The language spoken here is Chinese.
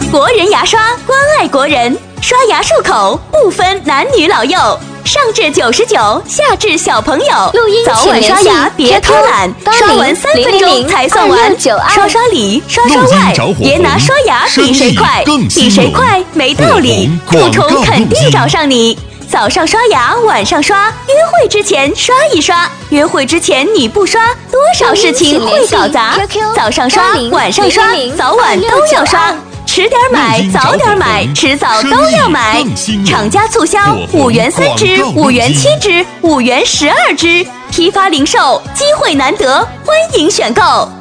国人牙刷，关爱国人，刷牙漱口不分男女老幼。上至99，下至小朋友， 录音早晚刷牙别偷懒，刷完3分钟才算完。刷刷里，刷刷外，别拿刷牙比谁快，比谁快没道理，蛀虫肯定找上你。早上刷牙，晚上刷，约会之前刷一刷。约会之前你不刷，多少事情会搞砸。早上刷，晚上刷，早晚都要刷。迟点买，早点买，迟早都要买。厂家促销，5元3支，5元7支，5元12支，批发零售，机会难得，欢迎选购。